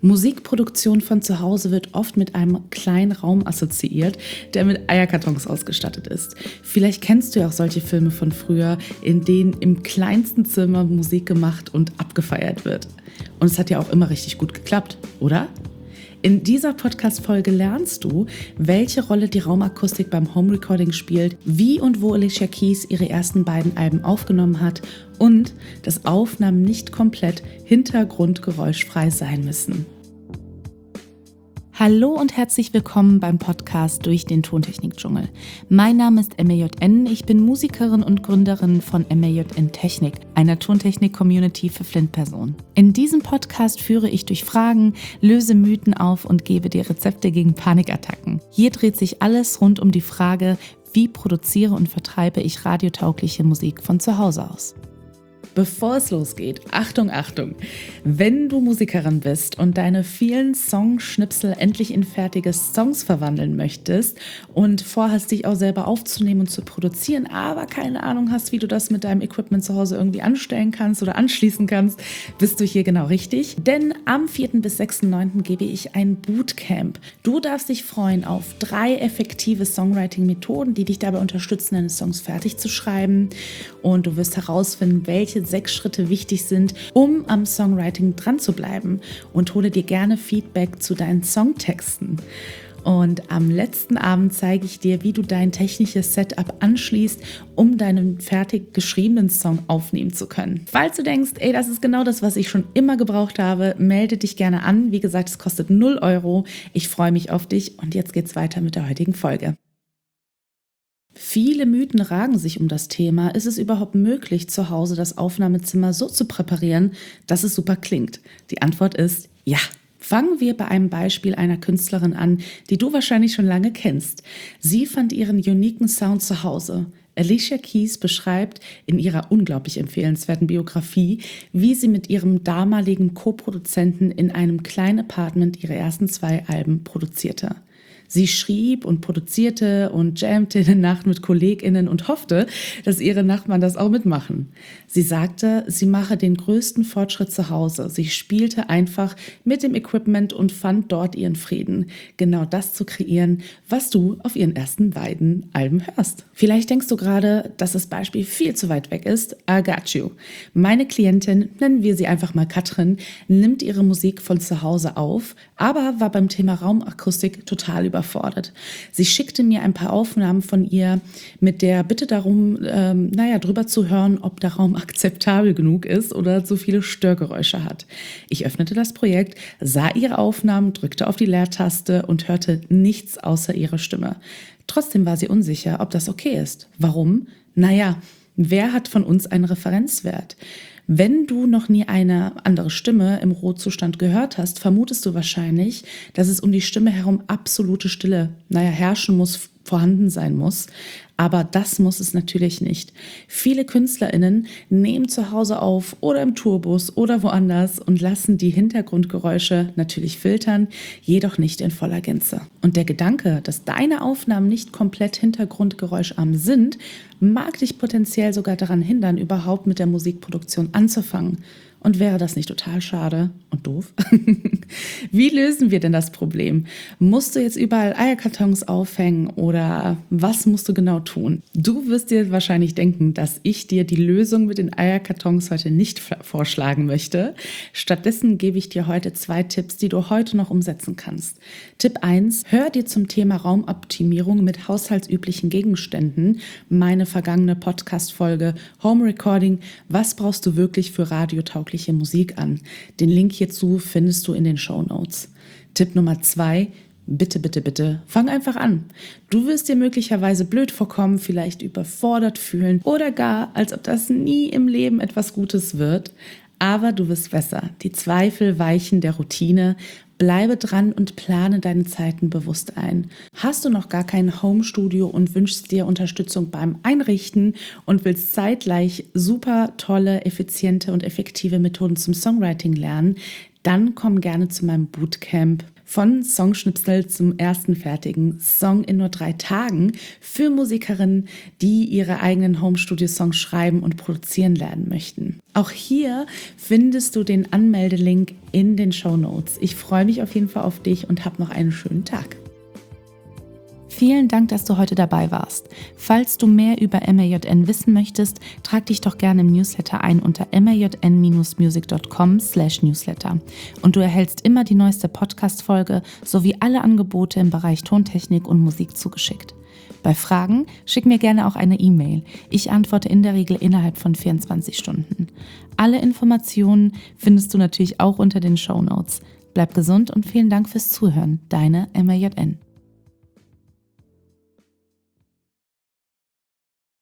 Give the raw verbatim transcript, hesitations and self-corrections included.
Musikproduktion von zu Hause wird oft mit einem kleinen Raum assoziiert, der mit Eierkartons ausgestattet ist. Vielleicht kennst du ja auch solche Filme von früher, in denen im kleinsten Zimmer Musik gemacht und abgefeiert wird. Und es hat ja auch immer richtig gut geklappt, oder? In dieser Podcast-Folge lernst du, welche Rolle die Raumakustik beim Home-Recording spielt, wie und wo Alicia Keys ihre ersten beiden Alben aufgenommen hat und dass Aufnahmen nicht komplett hintergrundgeräuschfrei sein müssen. Hallo und herzlich willkommen beim Podcast Durch den Tontechnik-Dschungel. Mein Name ist M A J N, ich bin Musikerin und Gründerin von M A J N Technik, einer Tontechnik-Community für Flint-Personen. In diesem Podcast führe ich durch Fragen, löse Mythen auf und gebe dir Rezepte gegen Panikattacken. Hier dreht sich alles rund um die Frage, wie produziere und vertreibe ich radiotaugliche Musik von zu Hause aus. Bevor es losgeht, Achtung, Achtung, wenn du Musikerin bist und deine vielen Songschnipsel endlich in fertige Songs verwandeln möchtest und vorhast, dich auch selber aufzunehmen und zu produzieren, aber keine Ahnung hast, wie du das mit deinem Equipment zu Hause irgendwie anstellen kannst oder anschließen kannst, bist du hier genau richtig. Denn am vierten bis sechsten neunten gebe ich ein Bootcamp. Du darfst dich freuen auf drei effektive Songwriting-Methoden, die dich dabei unterstützen, deine Songs fertig zu schreiben. Und du wirst herausfinden, welche sechs Schritte wichtig sind, um am Songwriting dran zu bleiben, und hole dir gerne Feedback zu deinen Songtexten. Und am letzten Abend zeige ich dir, wie du dein technisches Setup anschließt, um deinen fertig geschriebenen Song aufnehmen zu können. Falls du denkst, ey, das ist genau das, was ich schon immer gebraucht habe, melde dich gerne an. Wie gesagt, es kostet null Euro. Ich freue mich auf dich und jetzt geht's weiter mit der heutigen Folge. Viele Mythen ragen sich um das Thema. Ist es überhaupt möglich, zu Hause das Aufnahmezimmer so zu präparieren, dass es super klingt? Die Antwort ist ja. Fangen wir bei einem Beispiel einer Künstlerin an, die du wahrscheinlich schon lange kennst. Sie fand ihren uniken Sound zu Hause. Alicia Keys beschreibt in ihrer unglaublich empfehlenswerten Biografie, wie sie mit ihrem damaligen Co-Produzenten in einem kleinen Apartment ihre ersten zwei Alben produzierte. Sie schrieb und produzierte und jammte in der Nacht mit KollegInnen und hoffte, dass ihre Nachbarn das auch mitmachen. Sie sagte, sie mache den größten Fortschritt zu Hause. Sie spielte einfach mit dem Equipment und fand dort ihren Frieden, genau das zu kreieren, was du auf ihren ersten beiden Alben hörst. Vielleicht denkst du gerade, dass das Beispiel viel zu weit weg ist. I got you. Meine Klientin, nennen wir sie einfach mal Katrin, nimmt ihre Musik von zu Hause auf, aber war beim Thema Raumakustik total überfordert. Sie schickte mir ein paar Aufnahmen von ihr mit der Bitte darum, ähm, naja, drüber zu hören, ob der Raum akzeptabel genug ist oder zu viele Störgeräusche hat. Ich öffnete das Projekt, sah ihre Aufnahmen, drückte auf die Leertaste und hörte nichts außer ihre Stimme. Trotzdem war sie unsicher, ob das okay ist. Warum? Naja, wer hat von uns einen Referenzwert? Wenn du noch nie eine andere Stimme im Rohzustand gehört hast, vermutest du wahrscheinlich, dass es um die Stimme herum absolute Stille, naja, herrschen muss, vorhanden sein muss. Aber das muss es natürlich nicht. Viele KünstlerInnen nehmen zu Hause auf oder im Tourbus oder woanders und lassen die Hintergrundgeräusche natürlich filtern, jedoch nicht in voller Gänze. Und der Gedanke, dass deine Aufnahmen nicht komplett hintergrundgeräuscharm sind, mag dich potenziell sogar daran hindern, überhaupt mit der Musikproduktion anzufangen. Und wäre das nicht total schade und doof? Wie lösen wir denn das Problem? Musst du jetzt überall Eierkartons aufhängen oder was musst du genau tun? Du wirst dir wahrscheinlich denken, dass ich dir die Lösung mit den Eierkartons heute nicht vorschlagen möchte. Stattdessen gebe ich dir heute zwei Tipps, die du heute noch umsetzen kannst. Tipp eins, hör dir zum Thema Raumoptimierung mit haushaltsüblichen Gegenständen meine vergangene Podcast-Folge Home Recording, was brauchst du wirklich für radiotaugliche Musik an. Den Link hierzu findest du in den Shownotes. Tipp Nummer zwei, bitte, bitte, bitte, fang einfach an. Du wirst dir möglicherweise blöd vorkommen, vielleicht überfordert fühlen oder gar, als ob das nie im Leben etwas Gutes wird. Aber du wirst besser. Die Zweifel weichen der Routine. Bleibe dran und plane deine Zeiten bewusst ein. Hast du noch gar kein Homestudio und wünschst dir Unterstützung beim Einrichten und willst zeitgleich super tolle, effiziente und effektive Methoden zum Songwriting lernen, dann komm gerne zu meinem Bootcamp von Songschnipsel zum ersten fertigen Song in nur drei Tagen für Musikerinnen, die ihre eigenen Home-Studio-Songs schreiben und produzieren lernen möchten. Auch hier findest du den Anmeldelink in den Shownotes. Ich freue mich auf jeden Fall auf dich und hab noch einen schönen Tag. Vielen Dank, dass du heute dabei warst. Falls du mehr über M A J N wissen möchtest, trag dich doch gerne im Newsletter ein unter majn music dot com slash newsletter. Und du erhältst immer die neueste Podcast-Folge sowie alle Angebote im Bereich Tontechnik und Musik zugeschickt. Bei Fragen schick mir gerne auch eine E-Mail. Ich antworte in der Regel innerhalb von vierundzwanzig Stunden. Alle Informationen findest du natürlich auch unter den Shownotes. Bleib gesund und vielen Dank fürs Zuhören. Deine M A J N.